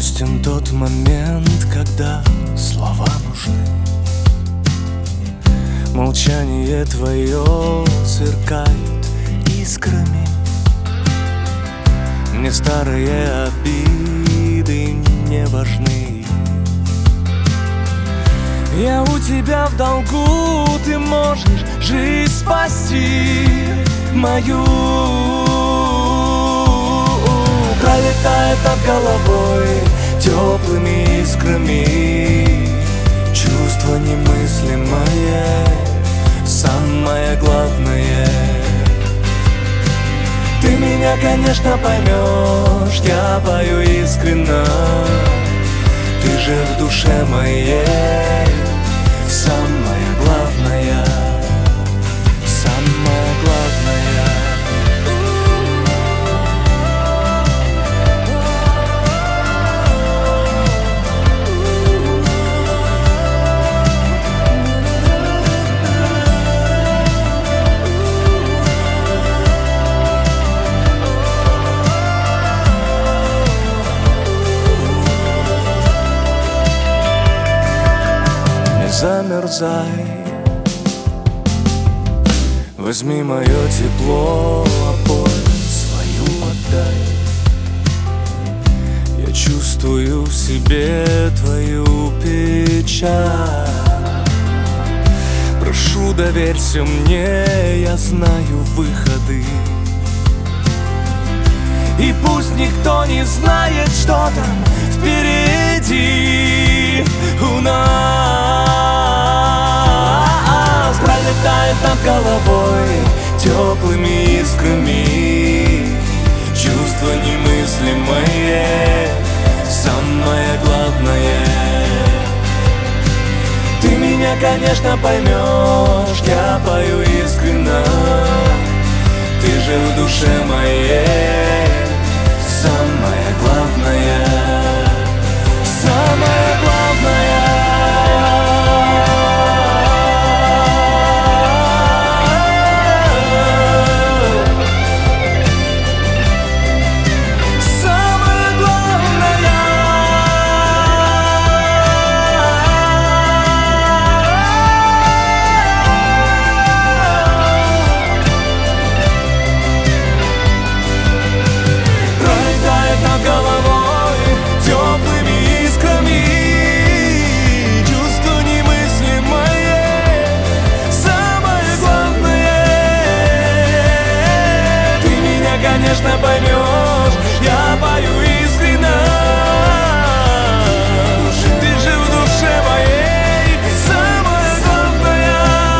Грустен тот момент, когда слова нужны. Молчание твое сверкает искрами. Мне старые обиды не важны. Я у тебя в долгу, ты можешь жизнь спасти мою. Пролетает над головой теплыми искрами. Чувство немыслимое, самое главное. Ты меня, конечно, поймешь, я пою искренно. Ты же в душе моей самое главное, самое главное. Замерзай, возьми мое тепло, а боль свою отдай. Я чувствую в себе твою печаль. Прошу, доверься мне, я знаю выходы. И пусть никто не знает, что там впереди у нас. Пролетает над головой теплыми искрами. Чувство немыслимое, самое главное. Ты меня, конечно, поймешь, я пою искренно. Ты же в душе моей самое главное, самое главное. Конечно, поймешь, я пою искренно. Ты же в душе моей самое главное.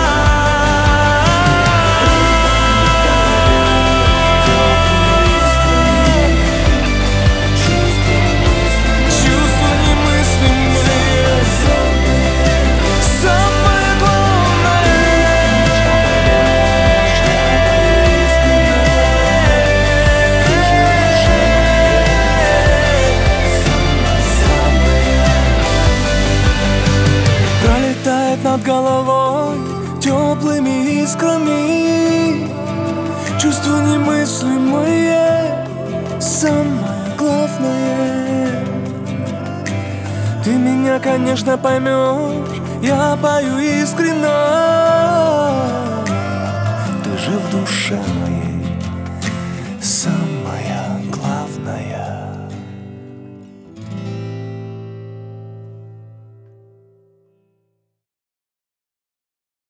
Чувство немыслимое, самое главное. Над головой теплыми искрами. Чувство немыслимое, самое главное. Ты меня, конечно, поймешь, я пою искренно. Ты же в душе моей